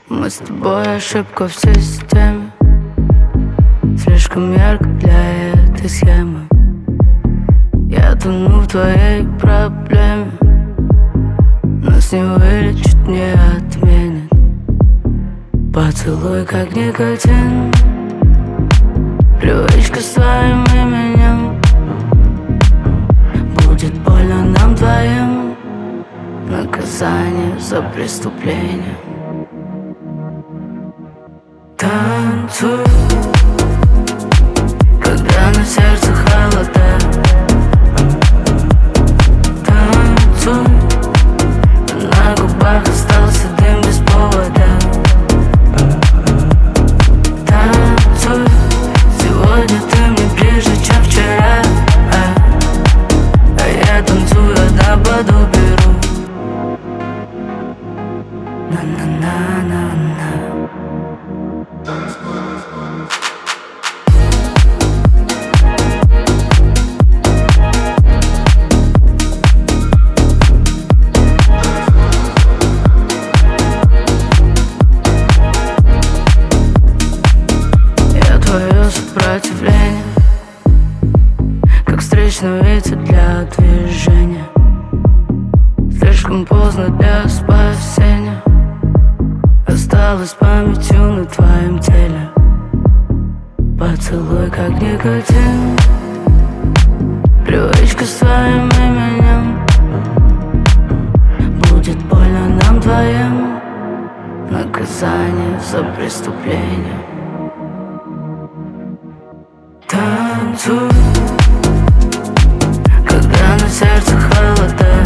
Мы с тобой ошибка в системе, слишком ярко для этой схемы. Я тону в твоей проблеме, нас не вылечит, не отменит. Поцелуй как никотин, привычка с твоим именем. Будет больно нам двоим, наказание за преступление. Танцуй, когда на сердце холода. Танцуй, на губах остался дым без повода. Танцуй, сегодня ты мне ближе, чем вчера. А я танцую, на воду беру. На-на-на-на-на. Я твое сопротивление, как встречный ветер для движения. Слишком поздно для спасения, осталась памятью на твоем теле. Поцелуй как никотин, привычка с твоим именем. Будет больно нам двоим, наказание за преступление. Танцуй, когда на сердце холода.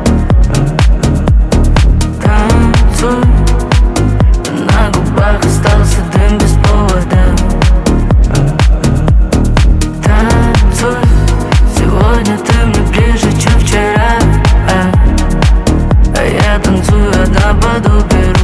Танцуй, на губах остался дым без повода. Танцуй, сегодня ты мне ближе, чем вчера. А я танцую, на воду беру.